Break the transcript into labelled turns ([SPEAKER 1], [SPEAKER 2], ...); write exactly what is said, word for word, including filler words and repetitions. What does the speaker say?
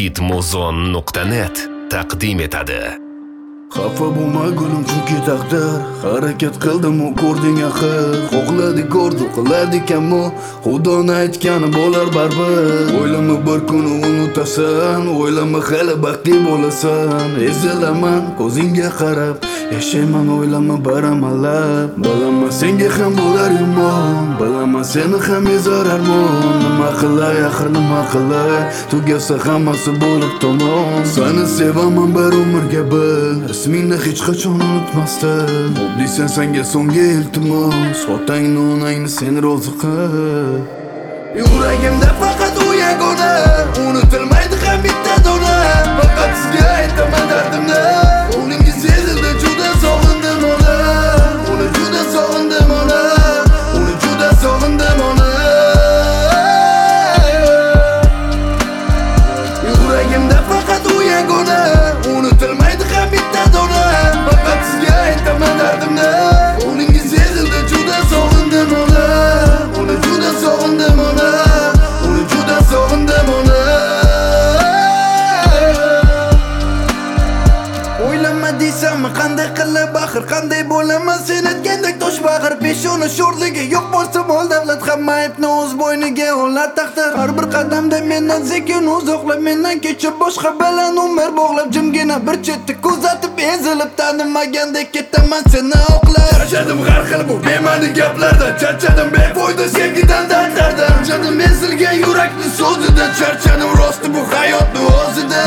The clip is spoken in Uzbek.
[SPEAKER 1] hitmuzon nuqta net taqdim etadi.
[SPEAKER 2] Xafa bo'lma gulim, chunki taqdir harakat qildim u ko'rding axir. Xo'qladi ko'rdi qilardik ammo Xudoni aytgani bo'lar baribir. O'ylama bir kun unutasan, o'ylama hali baxtli bo'lasan. Ezilaman ko'zingga qarab, yashayman o'ylama bir amallab. Bilaman senga ham bo'lar yomon, bilaman seni ham ezar armon. Nima qilay axir nima qilay, tugasa hammasi bo'lib tamom. Seni sevaman bir umrga bil, ismingni hech qachon unutmasdan. Obdiysan senga so'nggi iltimos, otangni onangni sen rozi qil. Yuragimda faqat u yagona, unutilmaydi ham bitta dona. Faqat sizga aytaman dardimni, uningiz sezildi juda sog'indim ona. Uni juda sog'indim ona, uni juda sog'indim ona. Yuragimda faqat u yagona, unutilmaydi ham bitta dona. Faqat sizga aytaman dardimni, uningiz sezildi juda sog'indim ona. Uni juda sog'indim ona, uni juda sog'indim ona. O'ylama deysam qanday qilib axir, qanday bo'laman sen aytgandek tosh bag'ir. Peshona sho'rligi yo'q bo'lsa mol davlat, hamma aybni o'z bo'yniga olar taqdir. Har bir qadamda mendan sekin uzoqlab, mendan kechib boshqa bilan umr bog'lab, jimgina bir chetda kuzatib ezilib, tanimagandek ketaman seni oqlab. Charchadim har xil bu bema'ni gaplardan, charchadim befoyda sevgidan, dardlardan. Janim ezilgan yurakni so'zida, charchadim rosti bu hayotni o'zida.